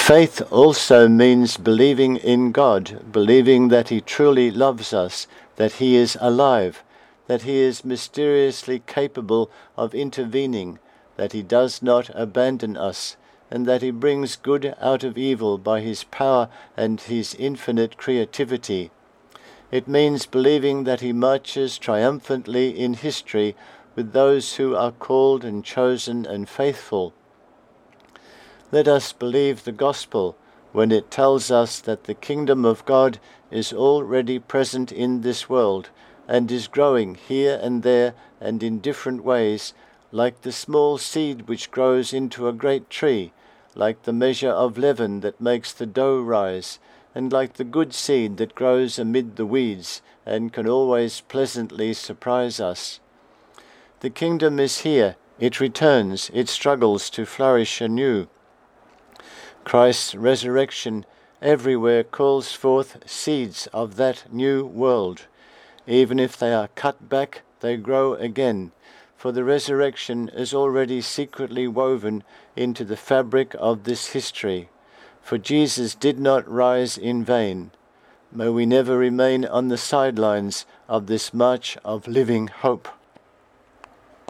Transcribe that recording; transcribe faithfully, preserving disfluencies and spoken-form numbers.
Faith also means believing in God, believing that He truly loves us, that He is alive, that He is mysteriously capable of intervening, that He does not abandon us, and that He brings good out of evil by His power and His infinite creativity. It means believing that He marches triumphantly in history with those who are called and chosen and faithful. Let us believe the gospel when it tells us that the kingdom of God is already present in this world and is growing here and there and in different ways, like the small seed which grows into a great tree, like the measure of leaven that makes the dough rise, and like the good seed that grows amid the weeds and can always pleasantly surprise us. The kingdom is here, it returns, it struggles to flourish anew. Christ's resurrection everywhere calls forth seeds of that new world. Even if they are cut back, they grow again, for the resurrection is already secretly woven into the fabric of this history. For Jesus did not rise in vain. May we never remain on the sidelines of this march of living hope.